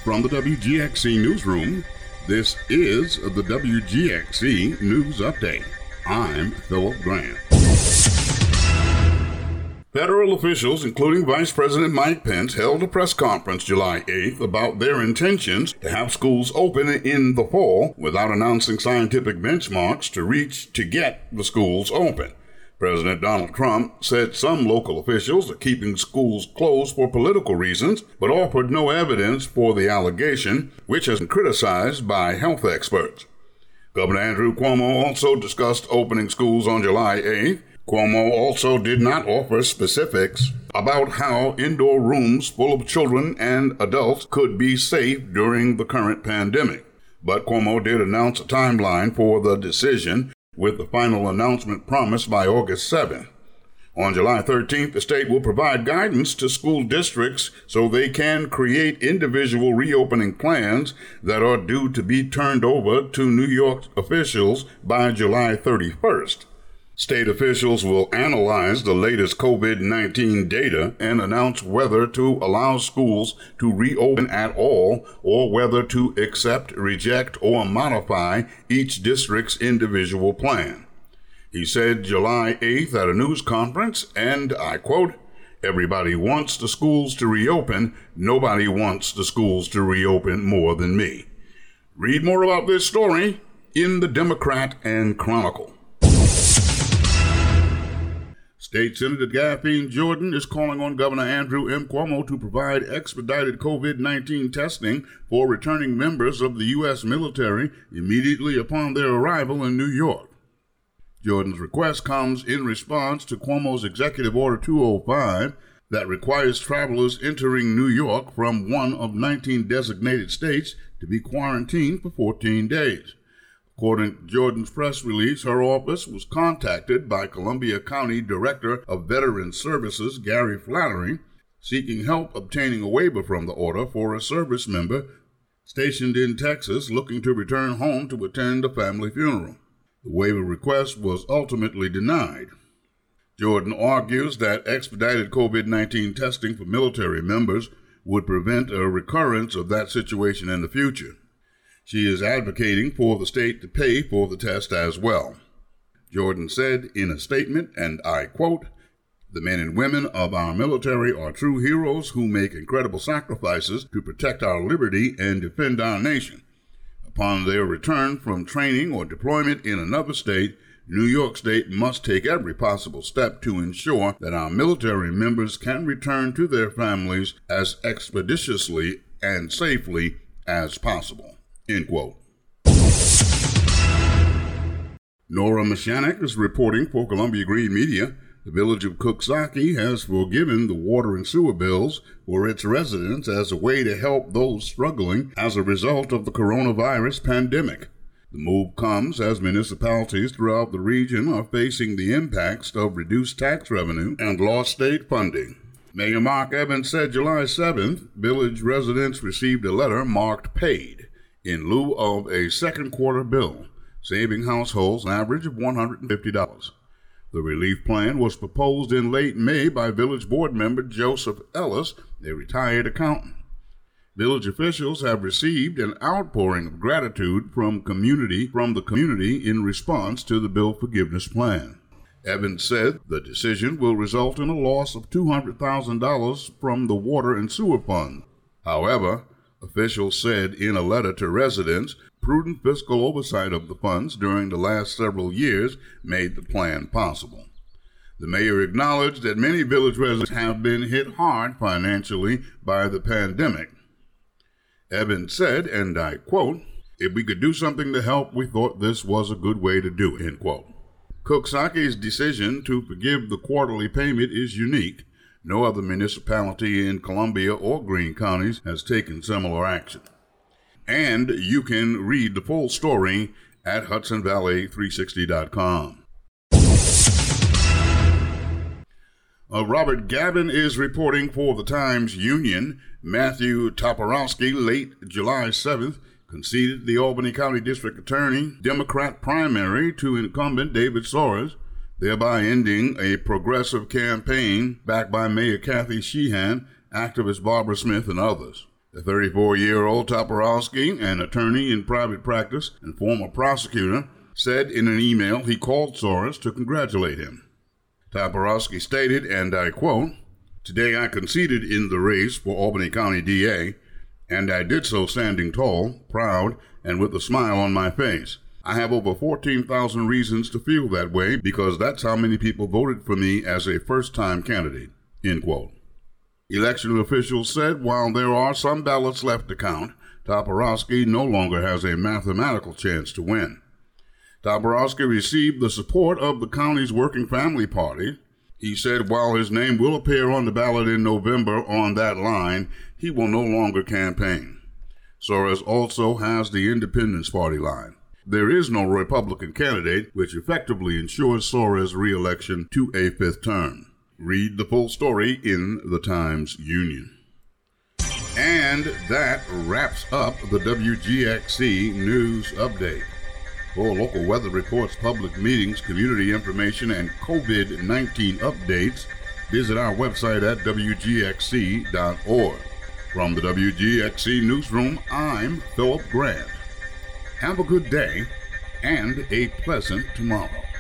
From the WGXC Newsroom, this is the WGXC News Update. I'm Philip Grant. Federal officials, including Vice President Mike Pence, held a press conference July 8th about their intentions to have schools open in the fall without announcing scientific benchmarks to get the schools open. President Donald Trump said some local officials are keeping schools closed for political reasons, but offered no evidence for the allegation, which has been criticized by health experts. Governor Andrew Cuomo also discussed opening schools on July 8th. Cuomo also did not offer specifics about how indoor rooms full of children and adults could be safe during the current pandemic. But Cuomo did announce a timeline for the decision, with the final announcement promised by August 7th. On July 13th, the state will provide guidance to school districts so they can create individual reopening plans that are due to be turned over to New York officials by July 31st. State officials will analyze the latest COVID-19 data and announce whether to allow schools to reopen at all or whether to accept, reject, or modify each district's individual plan. He said July 8th at a news conference, and I quote, "Everybody wants the schools to reopen. Nobody wants the schools to reopen more than me." Read more about this story in the Democrat and Chronicle. State Senator Daphne Jordan is calling on Governor Andrew M. Cuomo to provide expedited COVID-19 testing for returning members of the U.S. military immediately upon their arrival in New York. Jordan's request comes in response to Cuomo's Executive Order 205 that requires travelers entering New York from one of 19 designated states to be quarantined for 14 days. According to Jordan's press release, her office was contacted by Columbia County Director of Veterans Services, Gary Flattery, seeking help obtaining a waiver from the order for a service member stationed in Texas looking to return home to attend a family funeral. The waiver request was ultimately denied. Jordan argues that expedited COVID-19 testing for military members would prevent a recurrence of that situation in the future. She is advocating for the state to pay for the test as well. Jordan said in a statement, and I quote, "The men and women of our military are true heroes who make incredible sacrifices to protect our liberty and defend our nation. Upon their return from training or deployment in another state, New York State must take every possible step to ensure that our military members can return to their families as expeditiously and safely as possible." End quote. Nora Mashanek is reporting for Columbia Green Media. The village of Cooksaki has forgiven the water and sewer bills for its residents as a way to help those struggling as a result of the coronavirus pandemic. The move comes as municipalities throughout the region are facing the impacts of reduced tax revenue and lost state funding. Mayor Mark Evans said July 7th, village residents received a letter marked paid in lieu of a second quarter bill, saving households an average of $150. The relief plan was proposed in late May by village board member Joseph Ellis, a retired accountant. Village officials have received an outpouring of gratitude from the community in response to the bill forgiveness plan. Evans said the decision will result in a loss of $200,000 from the water and sewer fund. However, officials said in a letter to residents, prudent fiscal oversight of the funds during the last several years made the plan possible. The mayor acknowledged that many village residents have been hit hard financially by the pandemic. Evans said, and I quote, "If we could do something to help, we thought this was a good way to do it," end quote. Cooksaki's decision to forgive the quarterly payment is unique. No other municipality in Columbia or Greene counties has taken similar action. And you can read the full story at HudsonValley360.com. Robert Gavin is reporting for the Times-Union. Matthew Toporowski, late July 7th, conceded the Albany County District Attorney Democrat primary to incumbent David Soares, thereby ending a progressive campaign backed by Mayor Kathy Sheehan, activist Barbara Smith, and others. The 34-year-old Toporowski, an attorney in private practice and former prosecutor, said in an email he called Soros to congratulate him. Toporowski stated, and I quote, "Today I conceded in the race for Albany County DA, and I did so standing tall, proud, and with a smile on my face. I have over 14,000 reasons to feel that way because that's how many people voted for me as a first-time candidate," end quote. Election officials said while there are some ballots left to count, Toporowski no longer has a mathematical chance to win. Toporowski received the support of the county's Working Family Party. He said while his name will appear on the ballot in November on that line, he will no longer campaign. Soros also has the Independence Party line. There is no Republican candidate, which effectively ensures Soros' re-election to a fifth term. Read the full story in the Times-Union. And that wraps up the WGXC News Update. For local weather reports, public meetings, community information, and COVID-19 updates, visit our website at WGXC.org. From the WGXC Newsroom, I'm Philip Grant. Have a good day and a pleasant tomorrow.